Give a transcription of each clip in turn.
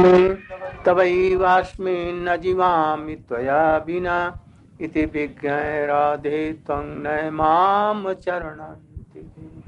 तवैवास्मि न जीवामि त्वया विना इति विज्ञाय राधे त्वं न मां चरणन्ति।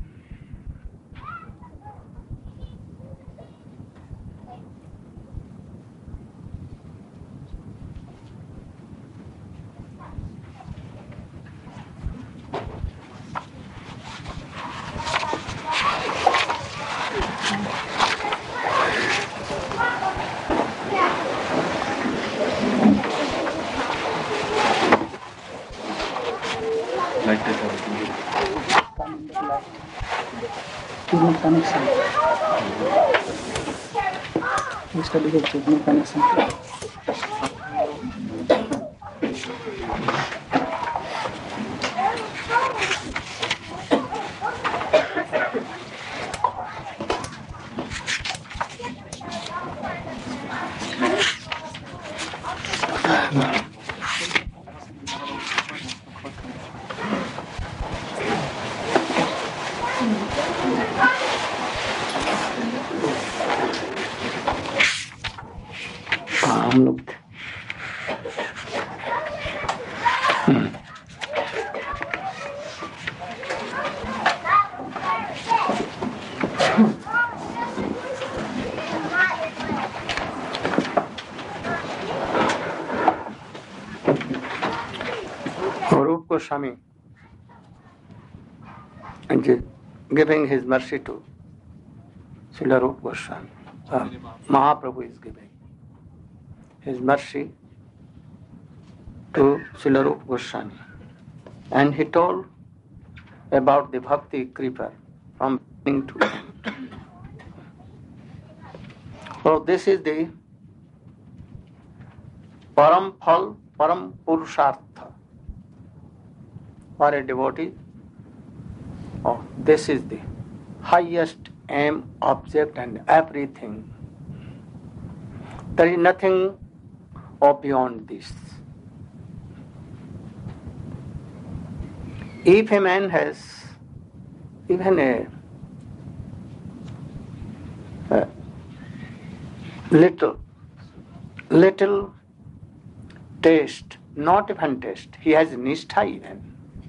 Connection. Study the connection. हम लोग Rupa Goswami giving his mercy to Srila Rupa Goswami. Mahaprabhu is giving his mercy to Srila Rupa Goswami. And he told about the Bhakti Kripa from beginning to end. So this is the Param Phal, Param Purushartha for a devotee. Oh, this is the highest aim, object and everything. There is nothing beyond this. If a man has even a little taste, not even taste, he has nishtha even,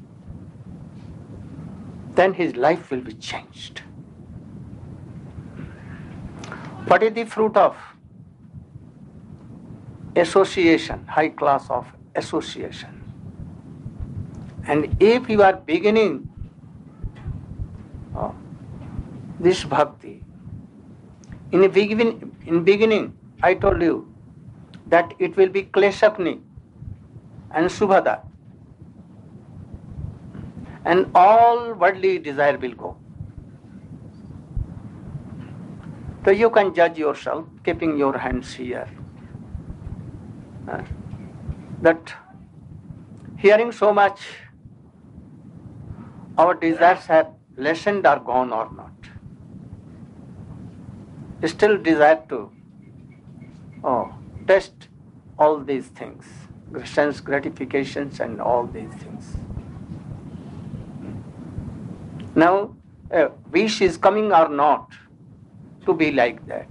then his life will be changed. What is the fruit of association, high class of association? And if you are beginning this bhakti, in beginning, I told you that it will be Kleshakni and Subhada, and all worldly desire will go. So you can judge yourself, keeping your hands here. That hearing so much, our desires have lessened or gone or not. Still desire to test all these things, sense gratifications and all these things. Now, wish is coming or not to be like that.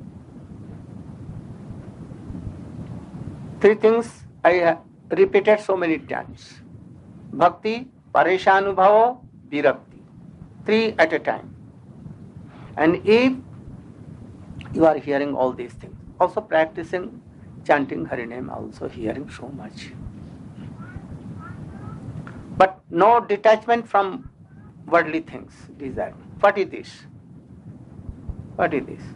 Three things I have repeated so many times. Bhakti, Pareshanubhava, Virakti. Three at a time. And if you are hearing all these things, also practicing chanting Hariname, also hearing so much. But no detachment from worldly things, desire. What is this? What is this?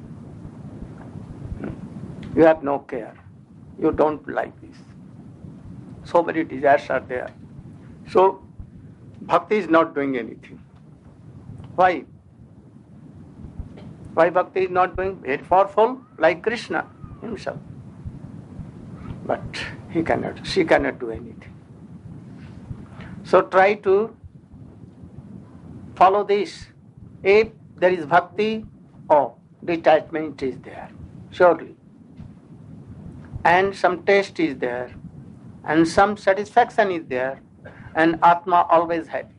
You have no care. You don't like this. So many desires are there. So, bhakti is not doing anything. Why? Why bhakti is not doing? Very powerful, like Krishna himself. But she cannot do anything. So try to follow this. If there is bhakti, detachment is there, surely. And some taste is there, and some satisfaction is there, and Atma always happy.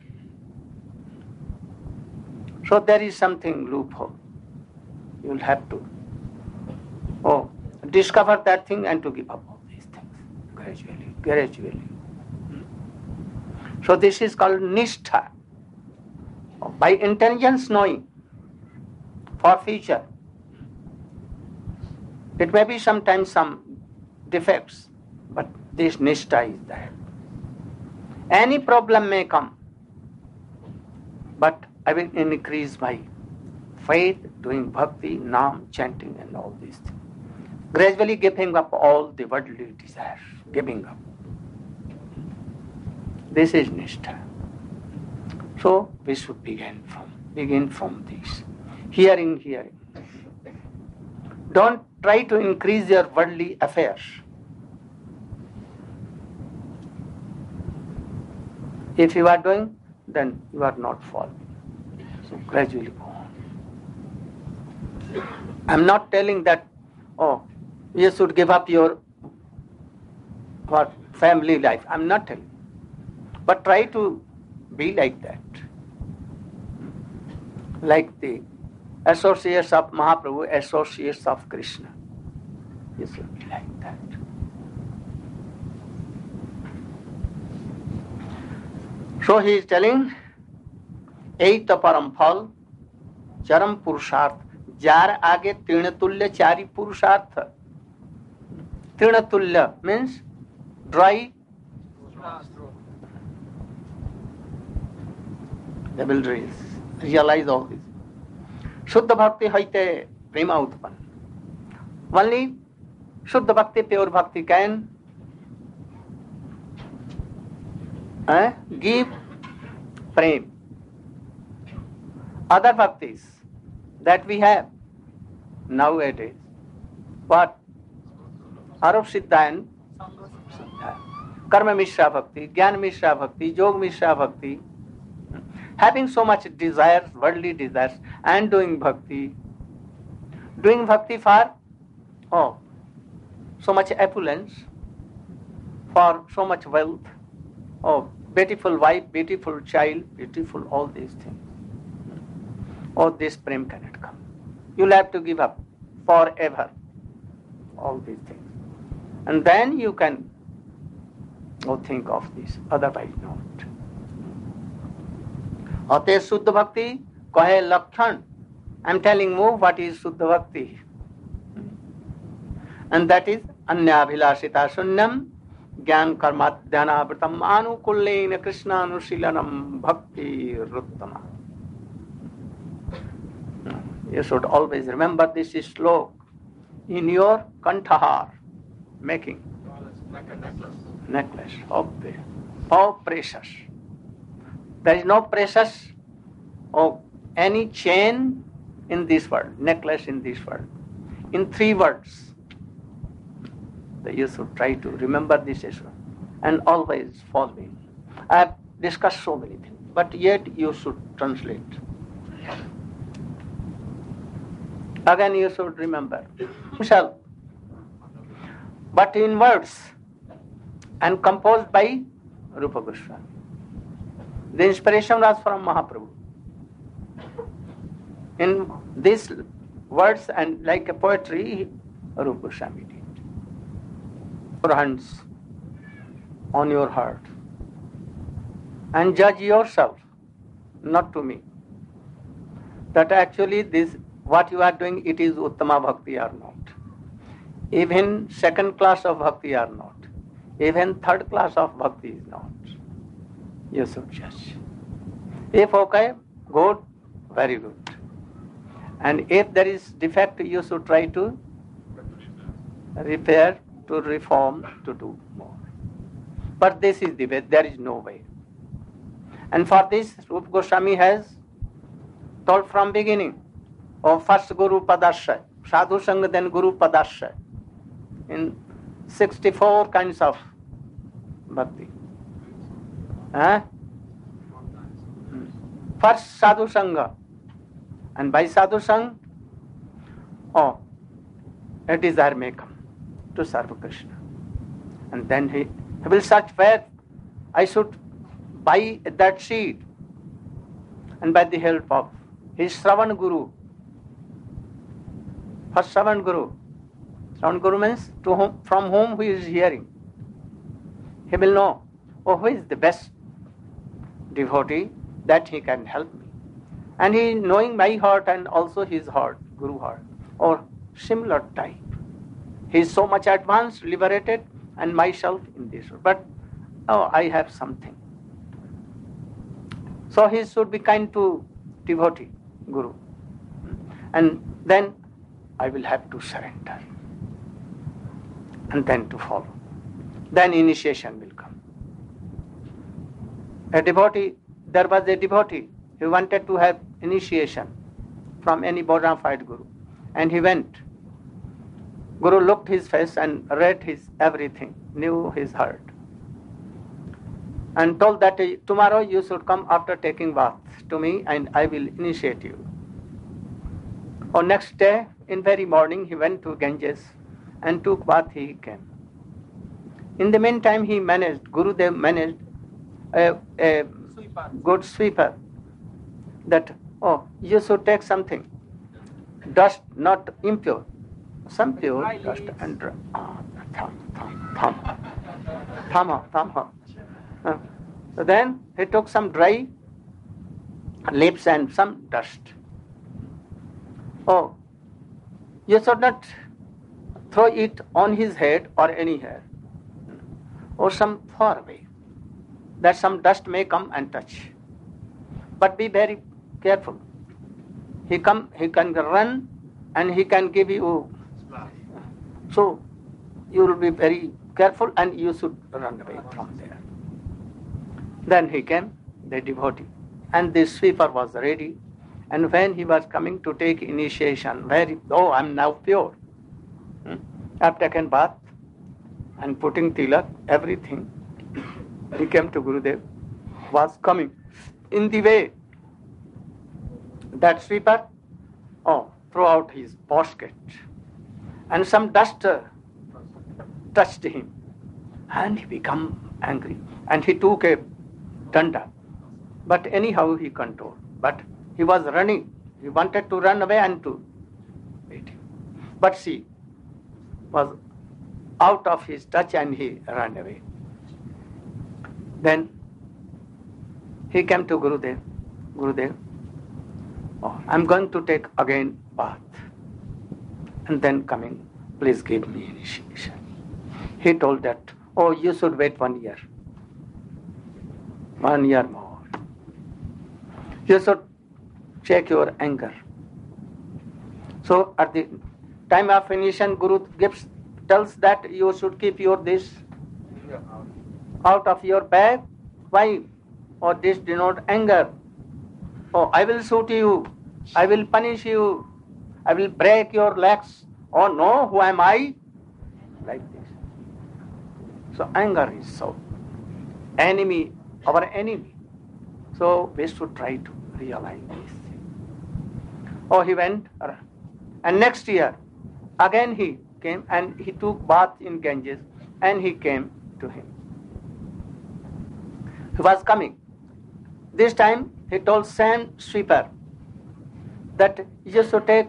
So there is something loophole. You will have to discover that thing and to give up all these things gradually, gradually. So this is called nishtha. By intelligence knowing for future. It may be sometimes some defects, but this nishtha is there. Any problem may come, but I will increase my faith, doing bhakti, nam, chanting and all these things. Gradually giving up all the worldly desires, giving up. This is nishtha. So we should begin from this. Hearing. Don't try to increase your worldly affairs. If you are doing, then you are not following. So gradually go on. I'm not telling that, you should give up your family life. I'm not telling. But try to be like that. Like the associates of Mahaprabhu, associates of Krishna. You should be like that. So he is telling, eighth param phal, charam purusharth. Jar aage trinatulya chari purusharth. Trinatulya means dry. They will realize all this. Shuddha bhakti haite prema utpan. Only Shuddha bhakti, pure bhakti can give prem. Other bhaktis that we have nowadays, what? Arup Siddha and Karma Mishra Bhakti, Jnana Mishra Bhakti, Yog Mishra Bhakti, having so much desires, worldly desires, and doing bhakti for so much opulence, for so much wealth, beautiful wife, beautiful child, beautiful all these things. This prem cannot come. You'll have to give up forever all these things. And then you can think of this, otherwise not. Ate Suddha Bhakti, kahe Lakshan. I'm telling you what is Suddha Bhakti. And that is Anyabhilashita Sunyam, Gyan Karmat Dhyanabritam Anukullena Krishna Anusilanam Bhakti Ruttama. You should always remember this slok in your kantahar, making necklace. How precious. There is no precious any chain in this world, necklace in this world. In 3 words, you should try to remember this issue and always following. I have discussed so many things, but yet you should translate. Again you should remember. But in words and composed by Rupa Goswami. The inspiration was from Mahaprabhu. In these words and like a poetry, Rupa Goswami did. Your hands on your heart and judge yourself, not to me, that actually this what you are doing, it is Uttama Bhakti or not. Even second class of Bhakti or not. Even third class of Bhakti is not. You should judge. If okay, good, very good. And if there is defect, you should try to repair, to reform, to do more. But this is the way, there is no way. And for this, Rupa Goswami has told from beginning, first Guru Padasya, Sadhu Sangha, then Guru Padasya, in 64 kinds of bhakti. First Sadhu Sangha, and by Sadhu Sangha, a desire may come to serve Krishna. And then he will search where I should buy that seed. And by the help of his Shravan Guru, first Shravan Guru, Shravan Guru means from whom he is hearing. He will know, oh, who is the best devotee that he can help me. And he knowing my heart and also his heart, Guru heart, or similar type. He is so much advanced, liberated, and myself in this world. But I have something. So he should be kind to devotee, Guru. And then I will have to surrender. And then to follow. Then initiation will come. There was a devotee who wanted to have initiation from any bona fide Guru. And he went. Guru looked his face and read his everything, knew his heart. And told that tomorrow you should come after taking bath to me and I will initiate you. On next day, in very morning, he went to Ganges and took bath, he came. In the meantime, Gurudev managed a good sweeper that, you should take something, dust, not impure, some pure dust and thumb. So then he took some dry leaves and some dust. Oh, you should not throw it on his head or any hair, or some far away, that some dust may come and touch. But be very careful. He can run and he can give you. So you will be very careful and you should run away from there. Then he came, the devotee, and the sweeper was ready. And when he was coming to take initiation, I'm now pure. I've taken bath and putting tilak, everything. He came to Gurudev, was coming. In the way, that sweeper threw out his basket. And some dust touched him. And he became angry. And he took a danda. But anyhow he controlled. But he was running. He wanted to run away and to beat him. But she was out of his touch and he ran away. Then he came to Gurudev. Gurudev, I'm going to take again bath. And then coming, please give me initiation. He told that, you should wait 1 year. 1 year more. You should check your anger. So at the time of initiation, Guru tells that you should keep this out of your bag. Why? This denotes anger. I will shoot you. I will punish you. I will break your legs. No, who am I? Like this. So anger is so enemy, our enemy. So we should try to realize this thing. He went, and next year again he came and he took bath in Ganges and he came to him. He was coming. This time he told same sweeper that you should take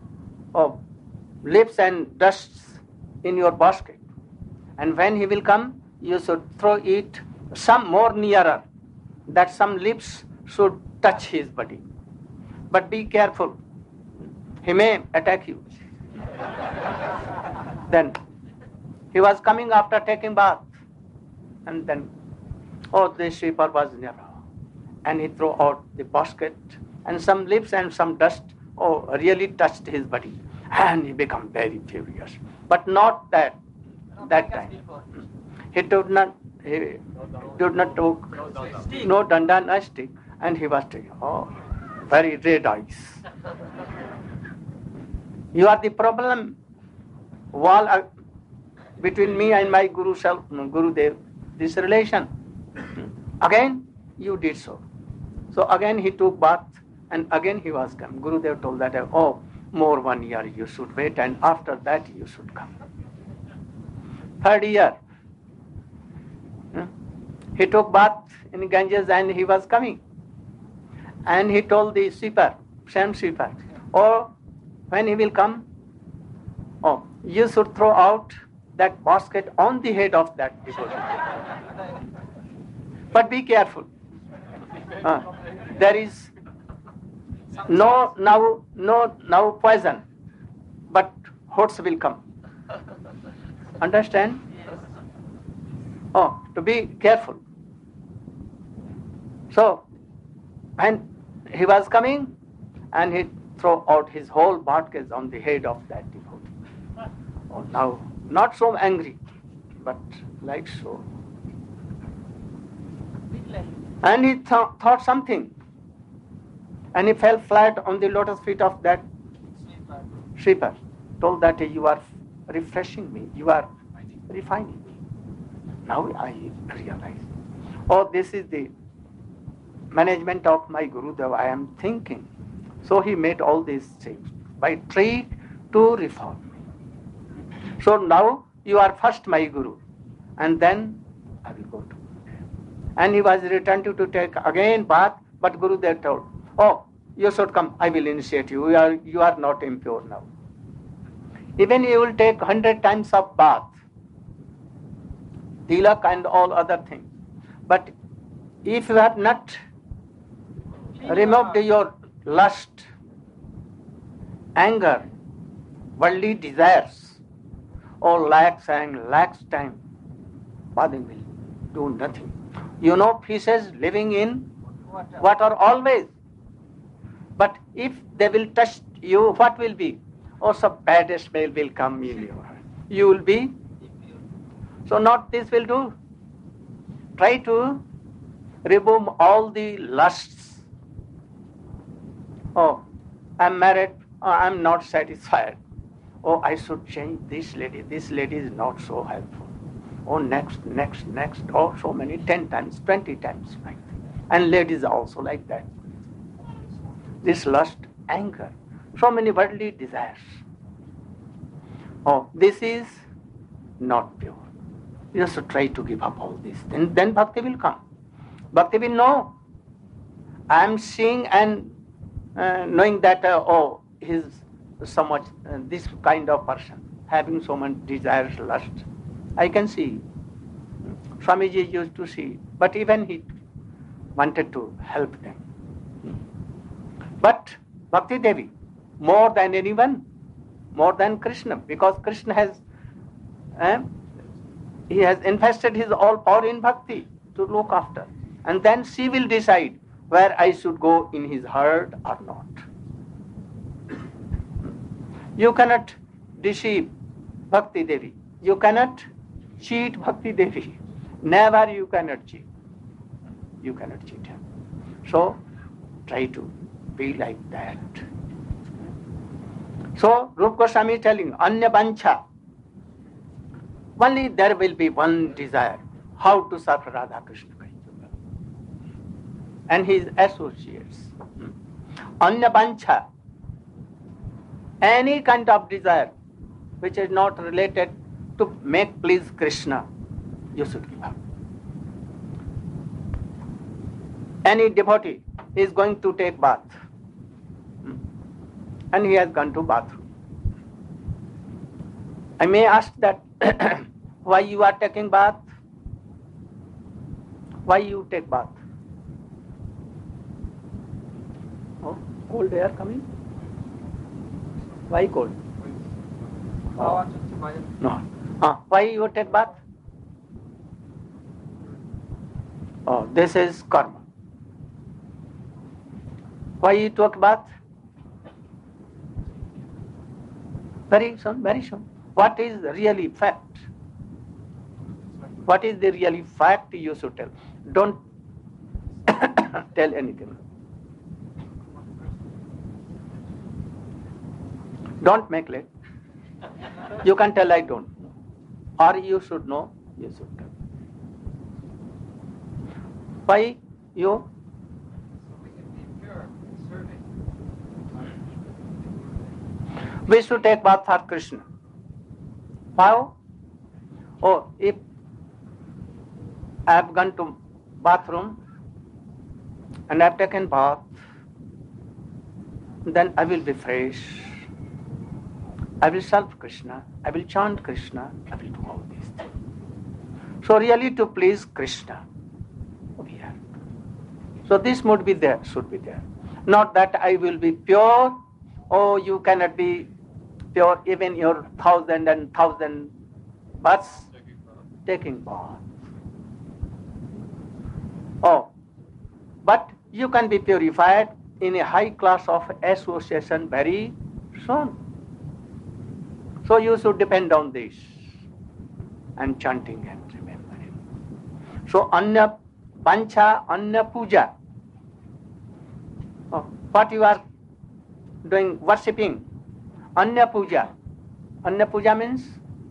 leaves and dusts in your basket. And when he will come, you should throw it some more nearer, that some leaves should touch his body. But be careful. He may attack you. Then he was coming after taking bath. And then, the sweeper was near. And he threw out the basket and some leaves and some dust really touched his body. And he became very furious. But not that time. He did not took no danda, no stick. And he was taking, very red eyes. You are the problem. Wall between me and my Gurudev, this relation. Again, you did so. So again he took bath and again he was come. Gurudev told that, more 1 year you should wait and after that you should come. 3rd year, he took bath in Ganges and he was coming. And he told the sweeper, same sweeper, when he will come, you should throw out that basket on the head of that devotee. But be careful. There is no now poison, but horse will come. Understand? Oh, to be careful. So, when he was coming, and he threw out his whole basket on the head of that devotee. Oh, now, not so angry, but like so. And he thought something, and he fell flat on the lotus feet of that sweeper. Told that you are refreshing me, you are refining me. Now I realize, oh, this is the management of my Gurudev, I am thinking. So he made all these things by trick to reform me. So now you are first my Guru, and then I will go to Gurudev. And he was returned to take again bath, but Gurudev told, oh, you should come, I will initiate you. You are not impure now. Even you will take 100 times of bath, tilak and all other things. But if you have not removed your lust, anger, worldly desires, or lacks time, Father will do nothing. You know, fishes living in water always. But if they will touch you, what will be? Oh, some bad smell will come in your heart. You will be. So not this will do. Try to remove all the lusts. Oh, I'm married. Oh, I'm not satisfied. Oh, I should change this lady. This lady is not so helpful. Oh, next. Oh, so many, 10 times, 20 times. And ladies also like that. This lust, anger, so many worldly desires. Oh, this is not pure. You have to try to give up all this. And then bhakti will come. Bhakti will know. I am seeing and knowing that, oh, he is so much, this kind of person, having so much desires, lust. I can see. Swamiji used to see. But even he wanted to help them. But Bhakti Devi, more than anyone, more than Krishna, because Krishna has, he has invested his all power in bhakti to look after. And then she will decide where I should go in his heart or not. You cannot deceive Bhakti Devi. You cannot cheat Bhakti Devi. Never you cannot cheat. You cannot cheat her. So, try to be like that. So, Rupa Goswami is telling, Anya Bancha. Only there will be one desire, how to serve Radha Krishna. And his associates. Anya Bancha. Any kind of desire which is not related to make please Krishna, you should give up. Any devotee is going to take bath. And he has gone to bathroom. I may ask that, why you are taking bath? Why you take bath? Oh, cold air coming? Why cold? Oh. No. Why you take bath? Oh, this is karma. Why you took bath? Very soon, very soon. What is really fact? What is the really fact you should tell? Don't tell anything. Don't make late. You can tell I don't know. Or you should know, you should tell. Why you? We should take bath for Krishna. How? Oh, if I have gone to bathroom and I have taken bath, then I will be fresh. I will serve Krishna, I will chant Krishna, I will do all these things. So really to please Krishna, we have. So this should be there. Not that I will be pure, oh you cannot be pure even your 1,000 baths taking bath. Oh, but you can be purified in a high class of association very soon. So you should depend on this and chanting and remembering. So Anya Pancha, Anya Puja. Oh, what you are doing, worshipping? Anya Puja. Anya Puja means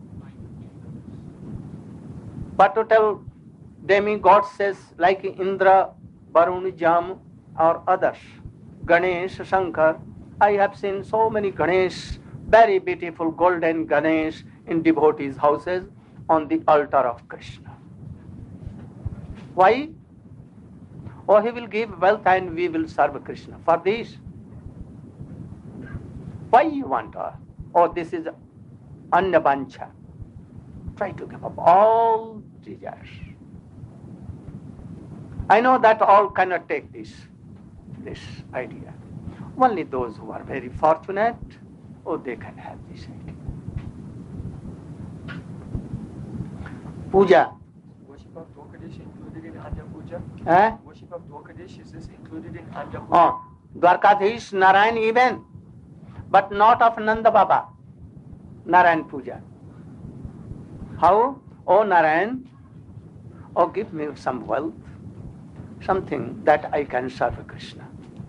what to tell demigods says like Indra, Varun, Jam or others. Ganesh, Shankar. I have seen so many Ganesh, very beautiful golden Ganesh in devotees' houses on the altar of Krishna. Why? Oh, he will give wealth and we will serve Krishna. For this, why you want? Oh, this is Anya Pancha. Try to give up all desires. I know that all cannot take this idea. Only those who are very fortunate, oh, they can have this idea. Puja. Worship of Dwakadish included in Anya Puja? Worship of Dwakadish is this included in Anya Puja? Oh, Dwarkadhish, Narayan even, but not of Nanda Baba. Narayan Puja. How? Oh Narayan, oh give me some wealth, something that I can serve Krishna.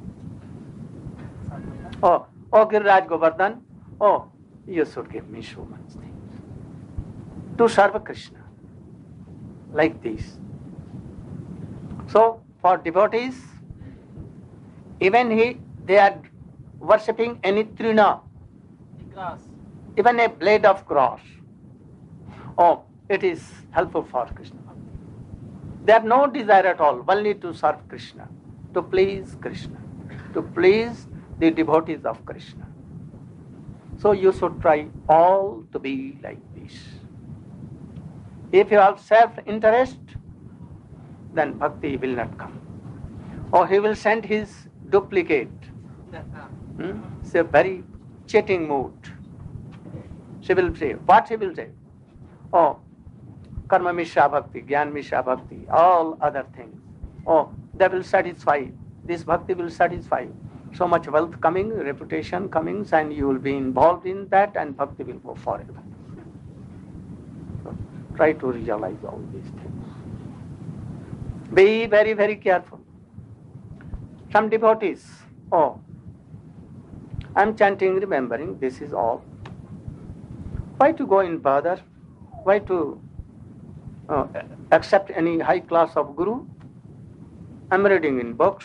Oh Giriraj Govardhan, oh you should give me so much things to serve Krishna. Like this. So for devotees, even they are worshipping any trina, Grass. even a blade of grass. Oh, it is helpful for Krishna. They have no desire at all, only to serve Krishna, to please Krishna, to please the devotees of Krishna. So you should try all to be like this. If you have self-interest, then bhakti will not come. Or he will send his duplicate. It's a very cheating mood. She will say, what he will say? Oh, Karma Mishra Bhakti, Gyan Mishra Bhakti, all other things. Oh, they will satisfy. This bhakti will satisfy. So much wealth coming, reputation coming, and you will be involved in that, and bhakti will go forever. So, try to realize all these things. Be very, very careful. Some devotees, oh, I'm chanting, remembering, this is all. Why to go in further? Why to accept any high class of guru? I'm reading in books.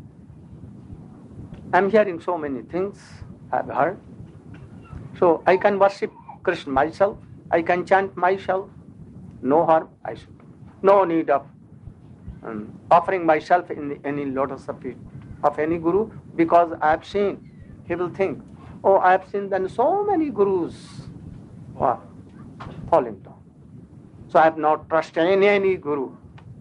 I'm hearing so many things I've heard. So I can worship Krishna myself. I can chant myself. No harm I should do. No need of offering myself in any lotus of feet of any guru, because I have seen. He will think, oh, I have seen then so many gurus who are falling down. So I have not trusted in any guru.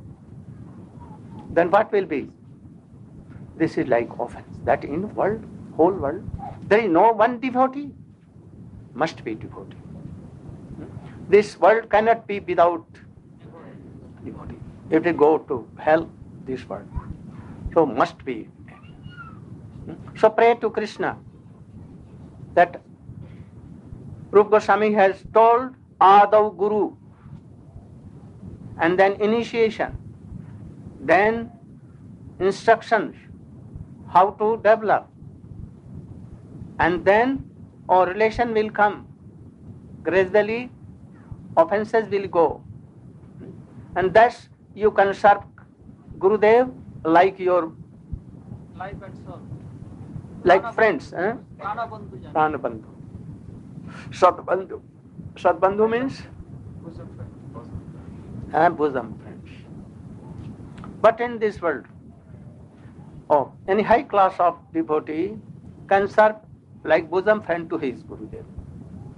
Then what will be? This is like offense. That in world, whole world, there is no one devotee. Must be devotee. This world cannot be without devotee. If they go to hell, this world. So must be. So pray to Krishna that Rupa Goswami has told Adav Guru, and then initiation, then instructions, how to develop, and then our relation will come. Gradually, offenses will go. And thus you can serve Gurudev like your Life and soul. like friends. Prana Bandhu. Prana Bandhu. Satbandhu. Satbandhu means Bosom friend. bosom friends. But in this world, any high class of devotee can serve like bosom friend to his Gurudev.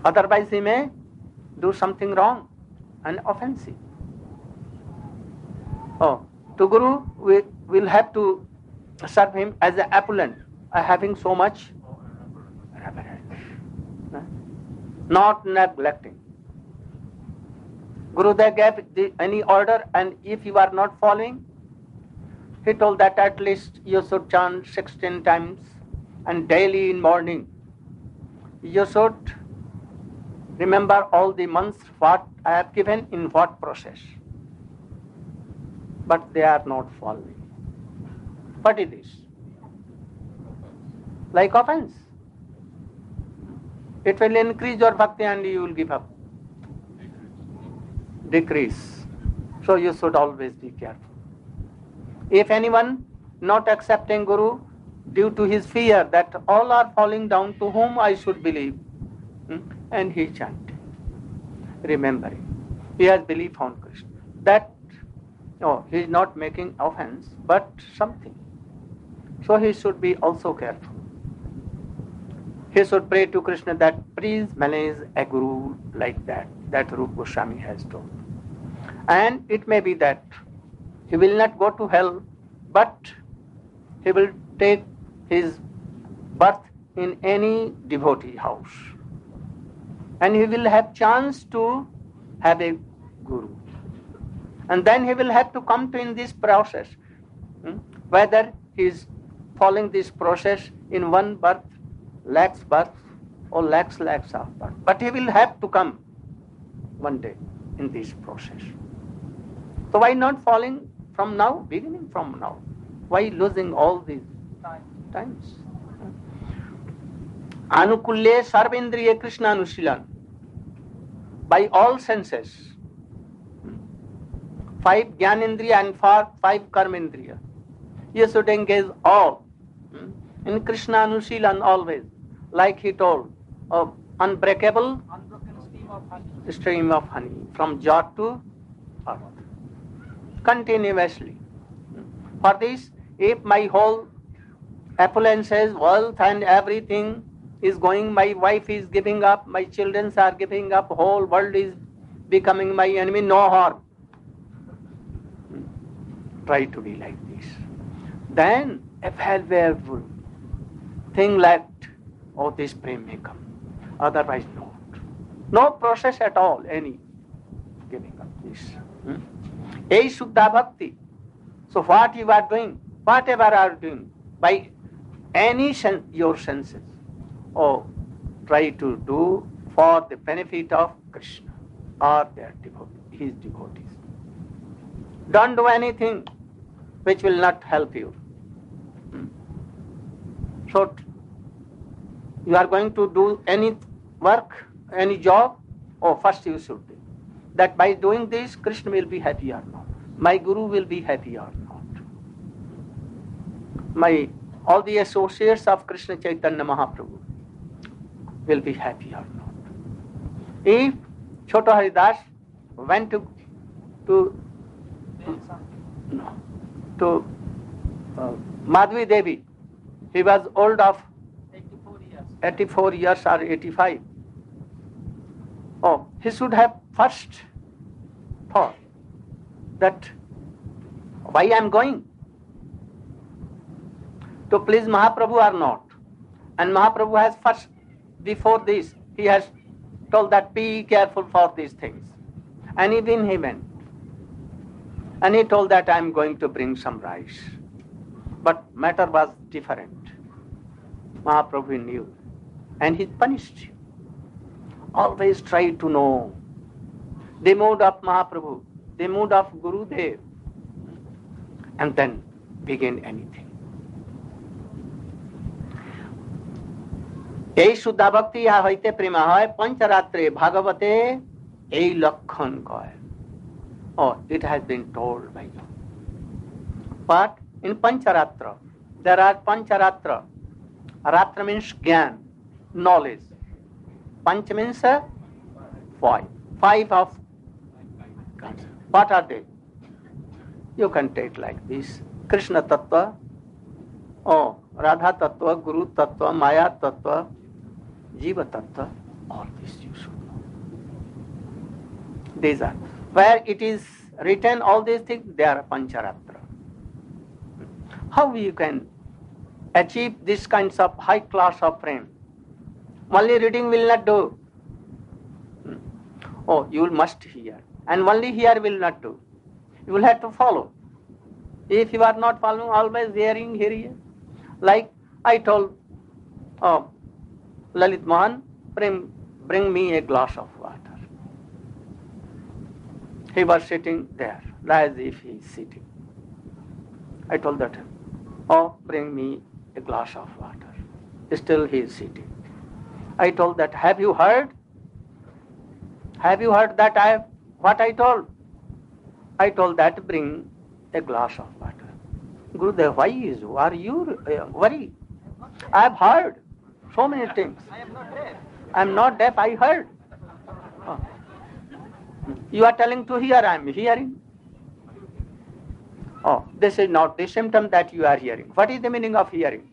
Otherwise he may do something wrong and offensive. To Guru we will have to serve him as an appellant, having so much reverence, not neglecting. Gurudev gave any order, and if you are not following, he told that at least you should chant 16 times, and daily in morning you should remember all the months what I have given in what process. But they are not following. What is this? Like offense. It will increase your bhakti and you will give up. Decrease. So you should always be careful. If anyone not accepting Guru due to his fear that all are falling down, to whom I should believe, and he chanting, remembering, he has belief on Krishna. That, he is not making offense, but something. So he should be also careful. He should pray to Krishna that please manage a Guru like that Rupa Goswami has told. And it may be that he will not go to hell, but he will take his birth in any devotee house. And he will have chance to have a Guru. And then he will have to come to in this process. Whether he is following this process in one birth, lakhs birth, or lakhs of birth. But he will have to come one day in this process. So why not falling from now, beginning from now? Why losing all these times? Anukulye sarvendriya Krishna Anusilan. By all senses. 5 Jnanendriya and 5 Karmendriya. You should engage all in Krishna Anusilan always. Like he told, unbreakable stream of honey from jar to earth. Continuously. For this, if my whole appearances, wealth and everything is going, my wife is giving up, my children are giving up, whole world is becoming my enemy, no harm. Try to be like this. Then a valuable thing like, this prem may come. Otherwise not. No process at all, any giving up this. A Shuddha Bhakti. So what you are doing, whatever you are doing, by any your senses, try to do for the benefit of Krishna or their his devotees. Don't do anything which will not help you. So you are going to do any work, any job, first you should do that by doing this, Krishna will be happy or not. My Guru will be happy or not. All the associates of Krishna Chaitanya Mahaprabhu will be happy or not. If Chota Haridas went to Madhvi Devi, he was old of 84 years or 85. He should have first thought that why I am going? To please Mahaprabhu or not? And Mahaprabhu has first, before this, he has told that be careful for these things. And even he went. And he told that I am going to bring some rice. But matter was different. Mahaprabhu knew. And he punished him. Always try to know the mood of Mahaprabhu, the mood of Gurudev, and then begin anything. এই শুদ্ধা ভক্তি ইহা হইতে প্রেমা হয় পঞ্চরাত্রে ভাগবতে এই লক্ষণ কয়. It has been told by you. But in Pancharatra, there are Pancharatra. Ratra means Gyan, knowledge. Panch means 5. 5 of what are they? You can take like this. Krishna Tattva, Radha Tattva, Guru Tattva, Maya Tattva, Jiva Tattva. All this you should know. These are, where it is written all these things, they are Pancharatra. How you can achieve this kinds of high class of frame? Only reading will not do. Oh, you must hear. And only hear will not do. You will have to follow. If you are not following, always hearing. Like I told Lalit Mohan, bring me a glass of water. He was sitting there, as if he is sitting. I told that, bring me a glass of water. Still he is sitting. I told that, have you heard? Have you heard that what I told? I told that, bring a glass of water. Gurudev, why are you worried? I have heard so many things. I am not deaf, I heard. You are telling to hear, I am hearing. This is not the symptom that you are hearing. What is the meaning of hearing?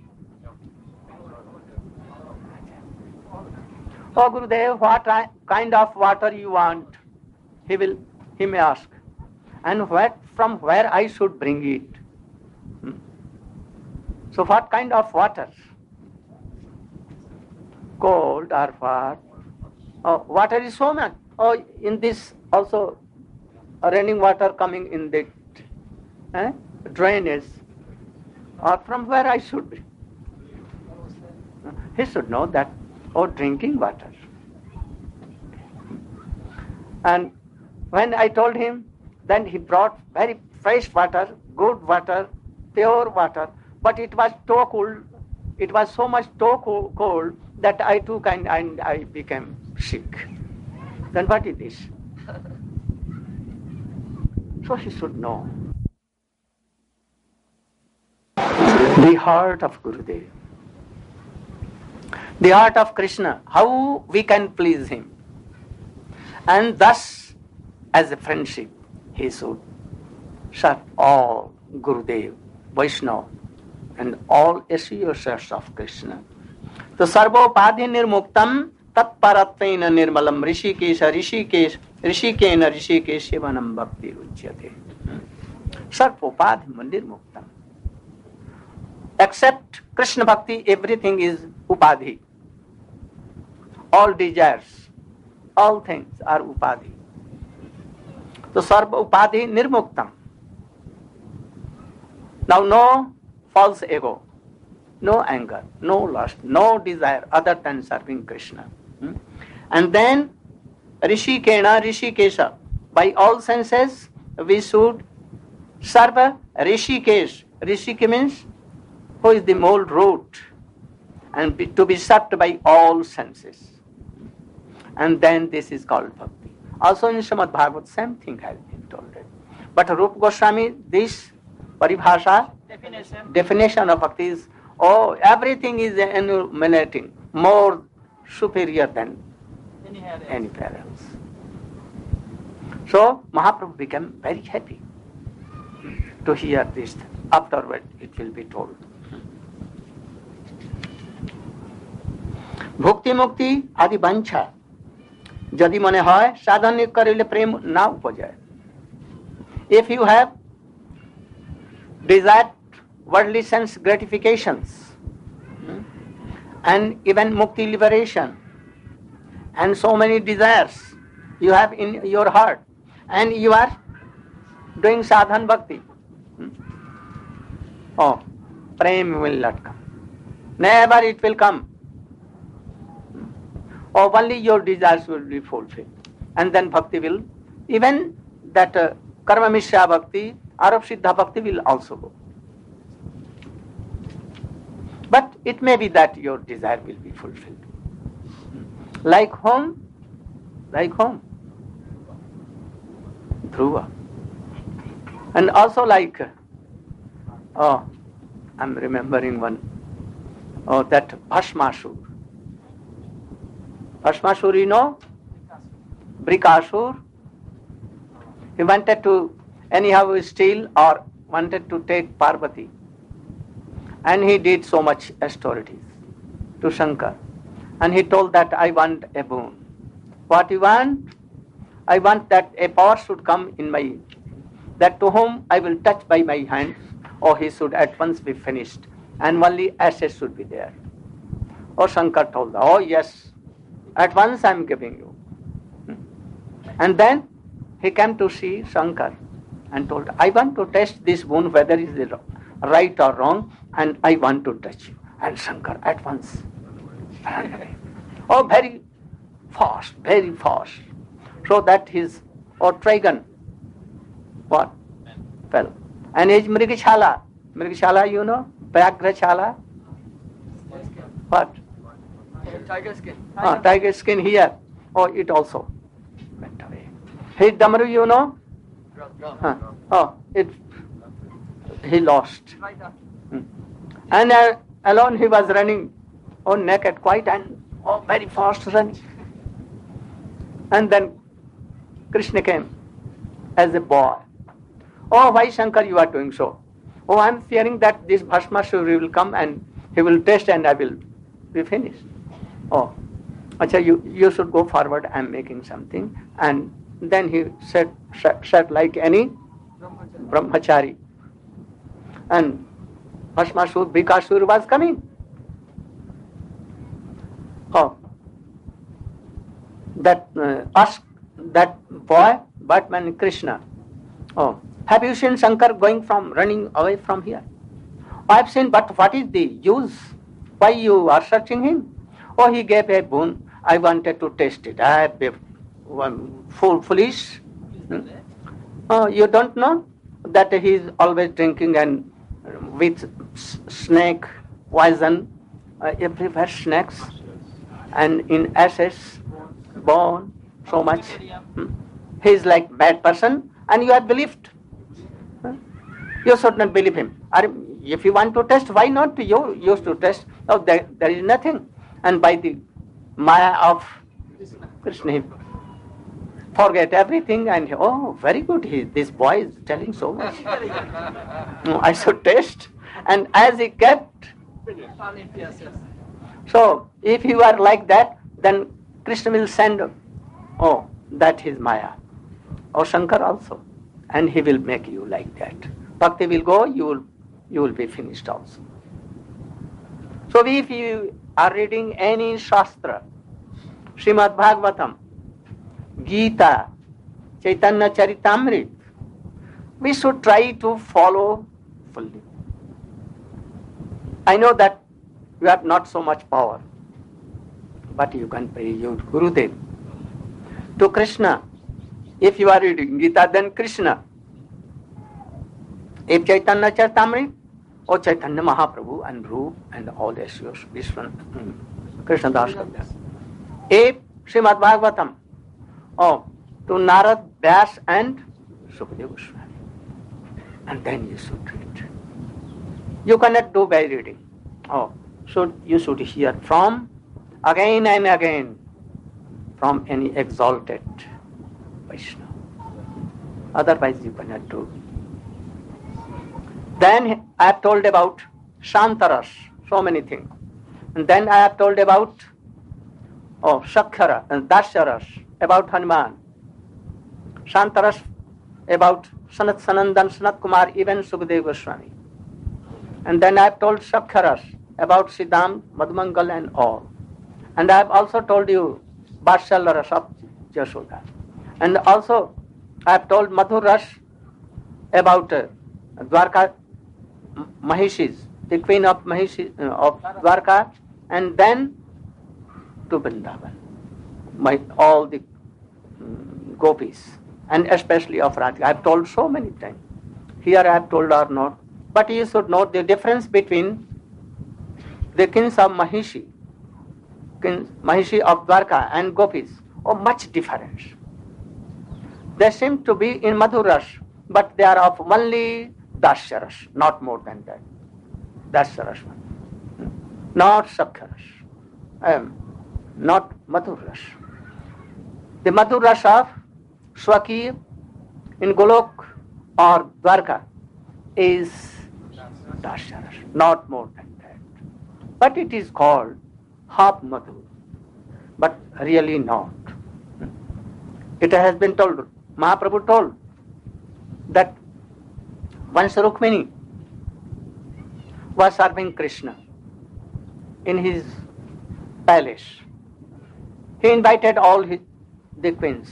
Oh Gurudev, what kind of water you want? He may ask. And from where I should bring it? So what kind of water? Cold or what? Water is so much. In this also raining water coming in the drainage. Or from where I should be? He should know that, drinking water. And when I told him, then he brought very fresh water, good water, pure water, but it was too cold. It was so much too cold that I took and I became sick. Then what is this? So he should know. The heart of Gurudev. The heart of Krishna, how we can please him. And thus, as a friendship, he should serve all Gurudev, Vaishnava, and all associates of Krishna. So, sarvopadhi nirmuktam tatparatvaina nirmalam rishikena rishikesh bhakti ruchyate. Sarvopadhi nirmuktam. Except Krishna bhakti, everything is upadhi. All desires, all things are upadhi. So sarva upadhi nirmuktam. Now no false ego, no anger, no lust, no desire other than serving Krishna. And then rishikena rishikesha. By all senses we should serve Rishikesh. Rishike means who is the mole root, and to be served by all senses. And then this is called bhakti. Also in Srimad Bhagavad, same thing has been told. But Rupa Goswami, this paribhasha, definition of bhakti is, everything is emanating, more superior than anywhere else. So Mahaprabhu became very happy to hear this. Afterward it will be told. ভক্তি মুক্তি আদি বাঞ্ছা যদি মনে হয় সাধন করিলে প্রেম না উপজয়. If you have desired worldly sense gratifications and even mukti liberation and so many desires you have in your heart and you are doing sadhan bhakti, prem will not come. Never it will come. Only your desires will be fulfilled. And then bhakti will, even that karma mishra bhakti, arab siddha bhakti will also go. But it may be that your desire will be fulfilled. Like whom? Like whom? Dhruva. And also like, I'm remembering one, that Bhasmasur. Bhasmasur, you know? Brikasur. He wanted to anyhow steal or wanted to take Parvati. And he did so much austerities to Shankar. And he told that I want a boon. What you want? I want that a power should come in my, that to whom I will touch by my hand, or he should at once be finished, and only ashes should be there. Oh, Shankar told, oh yes, at once I am giving you. And then he came to see Shankar and told, I want to test this boon whether it is right or wrong, and I want to touch you. And Shankar at once ran away. Oh, very fast, very fast. So that his dragon, what? Fell. And his Mrigashala. Mrigashala, you know? Vyagrachala. What? Tiger skin. Tiger skin here. Oh, it also went away. His Damaru, you know? He lost. And alone he was running, naked, quite, and very fast running. And then Krishna came as a boy. Oh, why Shankar you are doing so? Oh, I am fearing that this Bhasmasura will come and he will test and I will be finished. Oh, Acha, you should go forward, I am making something. And then he sat like any brahmachari. And Bhasmasura, Bhikasura was coming. Oh, asked that boy, Batman Krishna, oh, have you seen Shankar running away from here? I have seen, but what is the use? Why you are searching him? Oh, he gave a boon. I wanted to test it. I have been foolish. Oh, you don't know that he is always drinking and with snake poison, everywhere snakes, and in ashes, bone, so much. He is like bad person, and you have believed. You should not believe him. If you want to test, why not you used to test? Oh, there is nothing. And by the Maya of Krishna, he forget everything, and oh, very good, this boy is telling so much. I should test. And as he kept, so if you are like that, then Krishna will send, that is Maya, or Shankar also, and he will make you like that. Bhakti will go, you will be finished also. So if you are reading any Shastra, Srimad Bhagavatam, Gita, Chaitanya Charitamrita, we should try to follow fully. I know that you have not so much power, but you can pray your Gurudev. To Krishna, if you are reading Gita, then Krishna. If Chaitanya Charitamrita, or Chaitanya Mahaprabhu and Rup and all the Vishwan, Krishna Das. If Srimad Bhagavatam, to Narad, Vyas and Sukadeva Goswami. And then you should read. You cannot do by reading. So you should hear from again and again from any exalted Vaishnava. Otherwise you cannot do. Then I have told about Shantaras, so many things. And then I have told about Shakhara and Dasharas, about Hanuman. Shantaras about Sanat Sanandan, Sanat Kumar, even Sukadeva Goswami. And then I have told Shakharas about Siddham, Madhumangal and all. And I have also told you Vatsalya of Jashoda. And also I have told Madhur Ras about Dwarka Mahishis, the queen of Mahishi, of Dwarka, and then to Vrindavan, all the gopis, and especially of Radhika. I have told so many times. Here I have told or not. But you should know the difference between the kings of Mahishi of Dwarka and gopis. Much difference. They seem to be in Madhuras, but they are of only Dasyaras, not more than that. Dasyaras, not Sakharas, not Madhuras. The Madhuras of Swaki in Golok or Dwarka is Dasyaras, not more than that. But it is called half Madhu, but really not. It has been told, Mahaprabhu told, that once Rukmini was serving Krishna in his palace. He invited all the queens,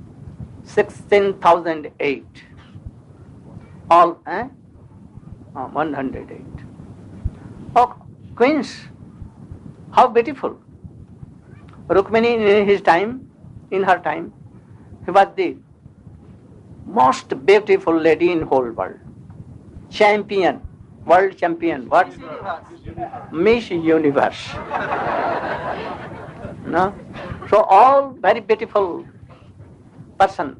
16,008, all 108. Oh, queens, how beautiful! Rukmini in her time, he was the most beautiful lady in whole world. Champion, world champion, what? Miss Universe. No? So all very beautiful person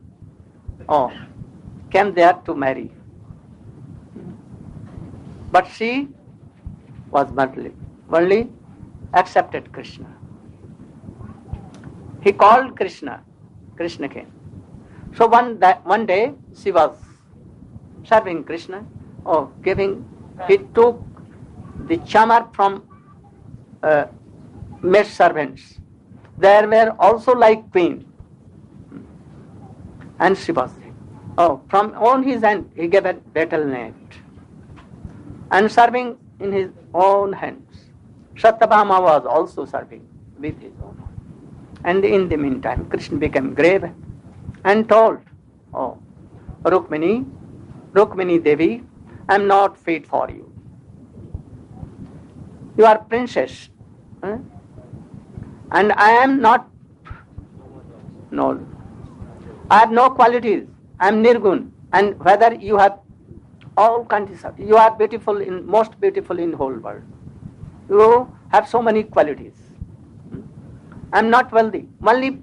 came there to marry. But she was only accepted Krishna. He called Krishna. Krishna came. So one day she was serving Krishna, he took the chamar from maid servants. There were also like queen. And she was from on his hand he gave a battle net. And serving in his own hands. Satyabhama was also serving with his own hand. And in the meantime, Krishna became grave and told, Rukmini Devi, I am not fit for you. You are princess. And I am not, I have no qualities. I am Nirgun. And whether you have all kinds of, you are most beautiful in whole world. You have so many qualities. I am not wealthy. Only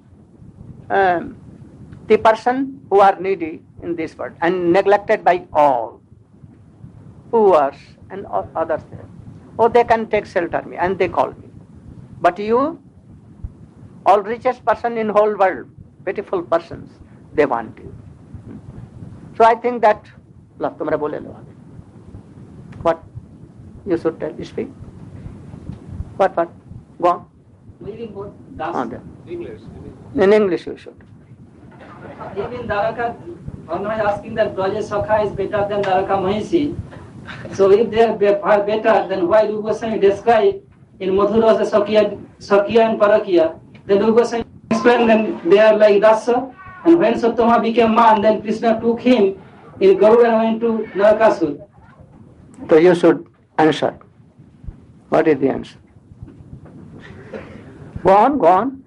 the person who are needy in this world and neglected by all, poor and others there. They can take shelter me and they call me. But you, all richest person in whole world, beautiful persons, they want you. So I think that, what? You should speak. What? Go on. English. In English you should. Even Dwaraka, Bhagwan is asking that Braja Sakha is better than Dwaraka Mahishi. So if they are better, then why Rupa Goswami describe in Madhura as Sakya and Parakya? Then Rupa Goswami explained that they are like Dasa. And when Satyama became man, then Krishna took him in Garuda and went to Narakasur. So you should answer. What is the answer? Go on.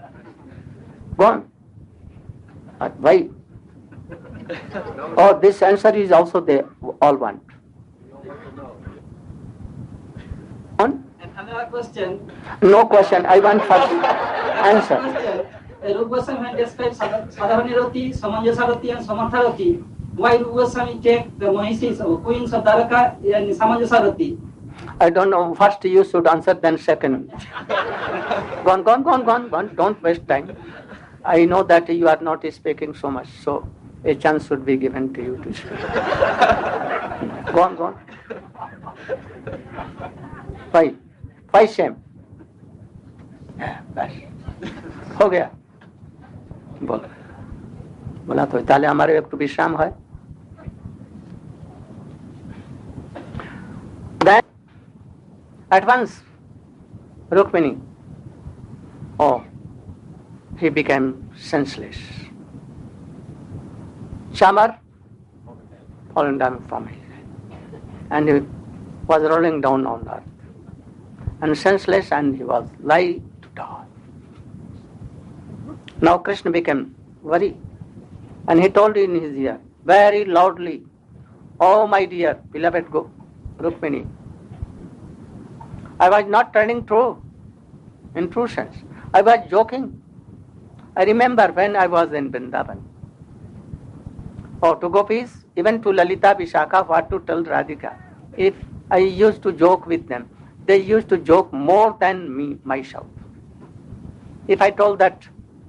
Why? This answer is also they all want. On? Another question. No question. I want first answer. Rupa Goswami when described Sadhavani Rati, Samanjasa Rati and Samatha Rati, why Rupa Goswami take the Mahishis or queens of Dwaraka and Samanjasa Rati? I don't know. First you should answer, then second. Go on. Don't waste time. I know that you are not speaking so much, so a chance should be given to you to speak. Go on. Why shame? बस हो गया बोला तो ताले हमारे एक विश्राम है. Then at once Rukmini, he became senseless. Chamar fallen down from his head, and he was rolling down on the earth, and senseless, and he was like to die. Now Krishna became worried, and he told in his ear very loudly, "Oh my dear beloved Rukmini, I was not telling true, in true sense. I was joking. I remember when I was in Vrindavan. To gopis, even to Lalita, Vishakha, what to tell Radhika. If I used to joke with them, they used to joke more than me, myself. If I told that,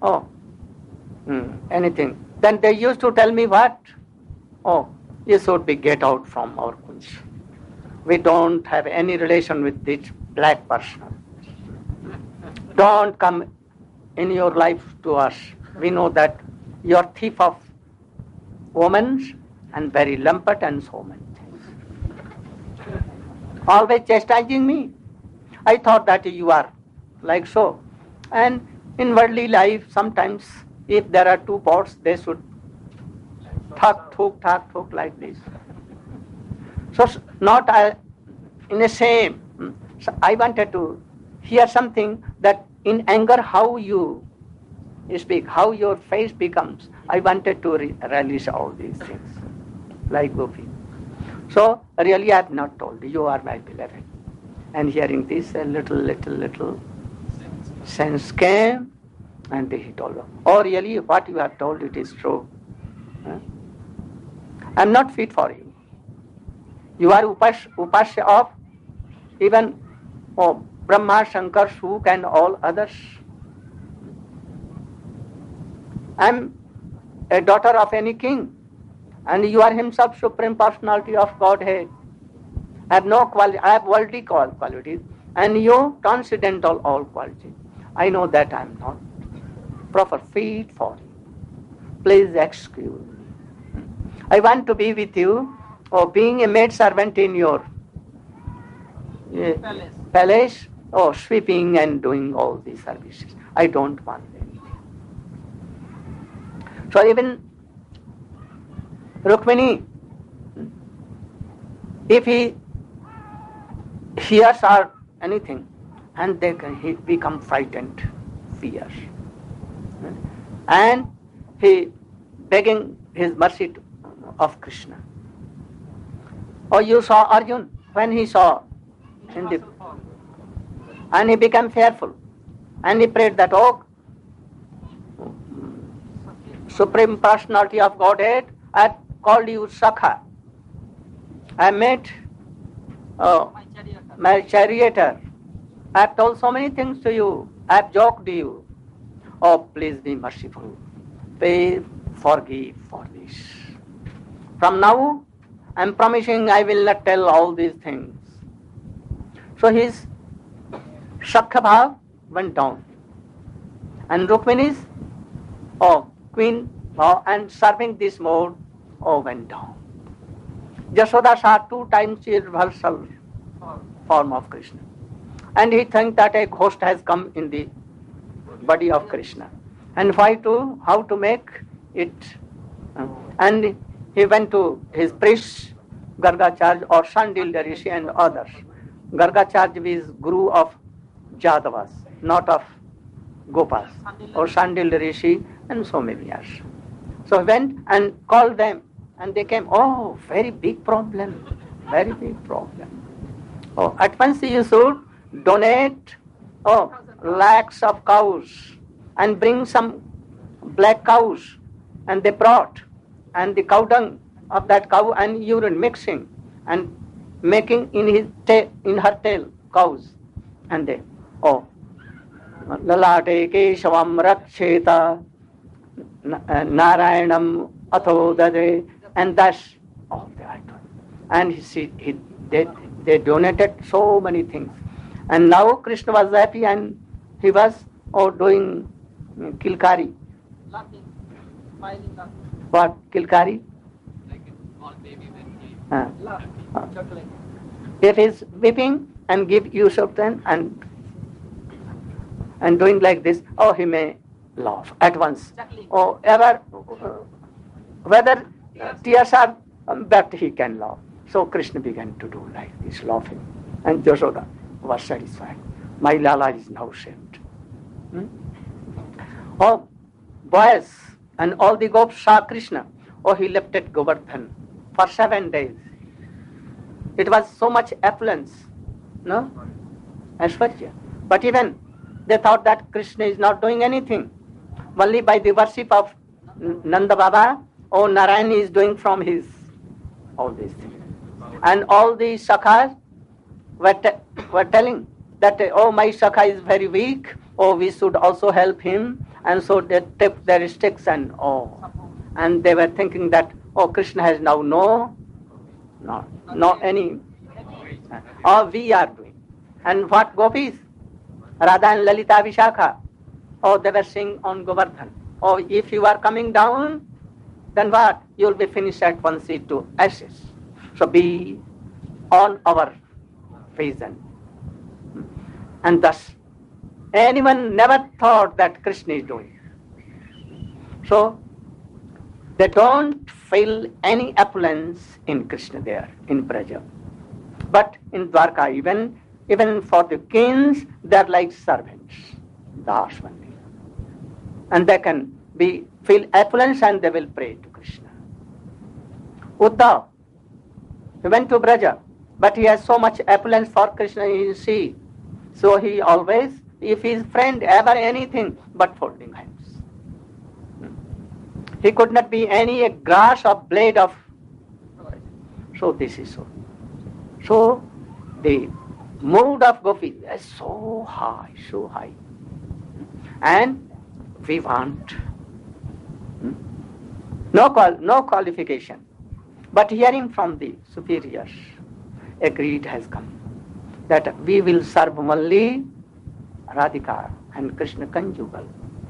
anything, then they used to tell me what? You should be get out from our kunj. We don't have any relation with this black person. Don't come in your life to us. We know that you are thief of women and very lumpet and so many things. Always chastising me. I thought that you are like so. And in worldly life, sometimes if there are two pots, they should thuk like this. So not in a shame. So I wanted to hear something that in anger how you speak, how your face becomes. I wanted to release all these things like Gopi. So really I have not told you, you are my beloved. And hearing this, a little sense came, and he told her, oh really what you have told, it is true. I am not fit for you. You are upasya of even Brahma, Shankar, Shuk and all others. I am a daughter of any king, and you are himself Supreme Personality of Godhead. I have no quality, I have worldly qualities, and you transcendental all qualities. I know that I am not proper fit for you. Please excuse me. I want to be with you, or being a maid servant in your palace, or sweeping and doing all these services. I don't want anything. So even Rukmini, if he hears or anything, and he become frightened, fears, and he begging his mercy of Krishna. Oh, you saw Arjun when he saw in the, and he became fearful, and he prayed that, oh, Supreme Personality of Godhead, I called you Sakha. I met my charioteer. I have told so many things to you. I have joked you. Oh, please be merciful. Please forgive for this. From now, I am promising I will not tell all these things. So his Shakha Bhav went down. And Rukmini's Queen and serving this mode went down. Yashoda saw 2 times his reversal form of Krishna. And he thinks that a ghost has come in the body of Krishna. And how to make it. And he went to his priests, Gargacharya or Shandilya Rishi and others. Gargacharya is guru of Jadavas, not of Gopas, or Shandilya Rishi and so many others. So he went and called them, and they came. Oh, very big problem, very big problem. Oh, at once you should donate lakhs of cows and bring some black cows, and they brought, and the cow dung of that cow and urine mixing and making in her tail cows, and they lalate keshavam raksheta narayanam athodade, and that's all they are doing. And they donated so many things. And now Krishna was happy, and he was doing Kilkari. What? Kilkari? Like a small baby when he If he's weeping and give you something and doing like this, he may laugh at once. Or ever, whether tears are, but he can laugh. So Krishna began to do like this, laughing. And Yashoda was satisfied. My Lala is now saved. Oh, boys and all the gopis saw Krishna. Oh, he left at Govardhan for 7 days. It was so much affluence, no? Aishwarya. But even they thought that Krishna is not doing anything. Only by the worship of Nanda Baba, Narayan is doing from his all these things. And all the Sakhas were telling that, my Sakha is very weak, we should also help him. And so they tipped their sticks and they were thinking that, Krishna has now no any. We are doing. And what gopis? Radha and Lalita Vishakha, Oh, they were saying on Govardhan. Oh, if you are coming down, then what? You will be finished at one seat to ashes. So be on our vision. And thus, anyone never thought that Krishna is doing. So, they don't feel any opulence in Krishna there, in Braja. But in Dwarka, even for the kings, they are like servants, das only. And they can feel opulence and they will pray to Krishna. Uddhav, he went to Braja, but he has so much opulence for Krishna, you see. So he always, if his friend ever anything, but folding hands. He could not be any grass or blade of. So this is so. So the mood of Gopi is so high, so high. And we want no qualification. But hearing from the superiors, a creed has come that we will serve only Radhika and Krishna conjugal.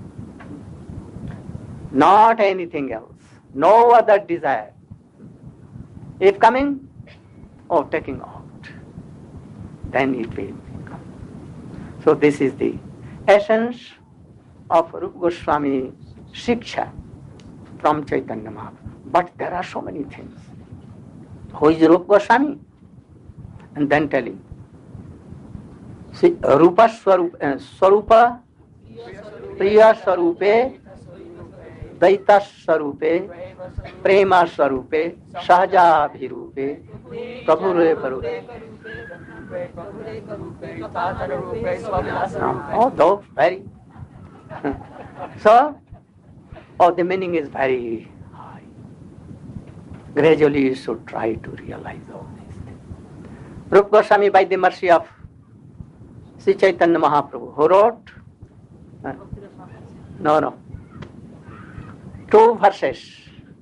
Not anything else. No other desire. If coming, taking out, then it will come. So this is the essence of Rupa Goswami Shiksha from Chaitanya Mahaprabhu. But there are so many things. Who is Rupa Goswami? And then telling. See, Rupa Swarupa, Priya Swarupe, Daita Swarupe, Prema Swarupe, Sahaja Bhirupe, Prabhure Parupe. Oh, those very. So, the meaning is very high. Gradually you should try to realize all these things. Rupa Goswami, by the mercy of Sri Chaitanya Mahaprabhu, who wrote? No. 2 verses.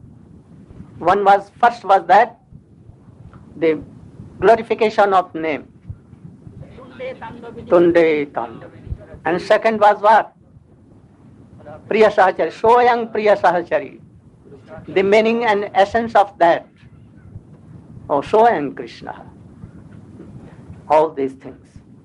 First was that the glorification of name. Tunde Tandavi. And second was what? Priya Sahachari. Soyang Priya Sahachari. The meaning and essence of that. Soyang Krishna. All these things.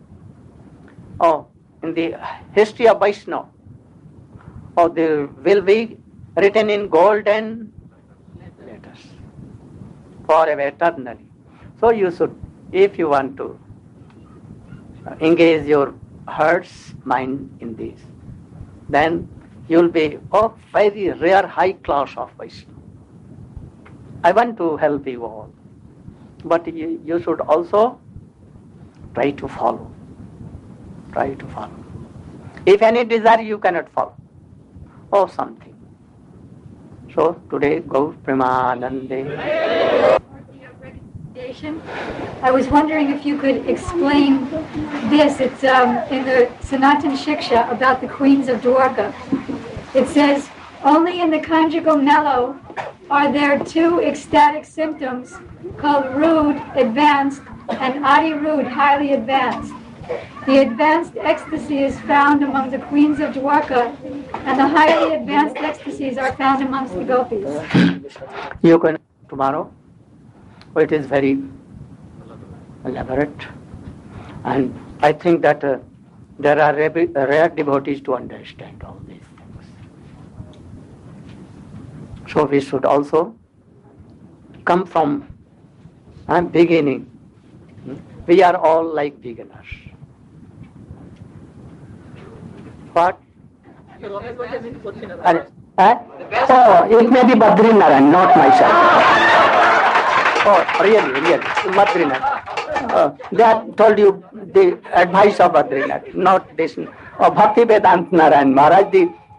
In the history of Vaishnava, there will be written in golden letters forever, eternally. So you should, if you want to engage your heart's mind in this, then you will be very rare high class of Vaishnava. I want to help you all, but you should also try to follow. Try to follow. If any desire you cannot follow, something. So today, Gaur Premanande. I was wondering if you could explain this. It's in the Sanatan Shiksha about the queens of Dwarka. It says, only in the conjugal mellow are there 2 ecstatic symptoms called rude, advanced, and adi rude, highly advanced. The advanced ecstasy is found among the queens of Dwarka, and the highly advanced ecstasies are found amongst the gopis. You can tomorrow. It is very elaborate, and I think that there are rare devotees to understand all these things. So we should also come from beginning. We are all like beginners. What? It may be Badrinaran, not myself. Really, Badrinath. They have told you the advice of Badrinath, not this. Bhakti Vedanta Narayan Maharaj,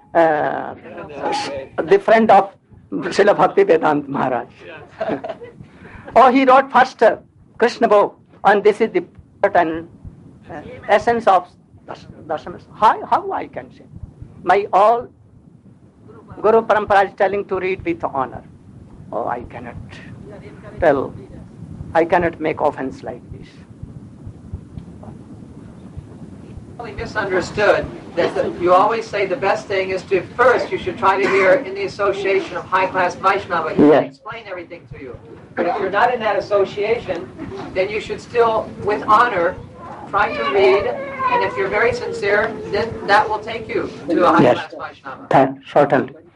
the friend of Srila Bhakti Vedanta Maharaj. He wrote first Krishna book, and this is the certain essence of Dasamas. How I can say? My all Guru Parampara is telling to read with honor. I cannot tell. I cannot make offense like this. Misunderstood that you always say the best thing is to first you should try to hear in the association of high-class Vaishnava. He can explain everything to you. But if you're not in that association, then you should still, with honor, try to read. And if you're very sincere, then that will take you to a high-class Vaishnava. Certainly.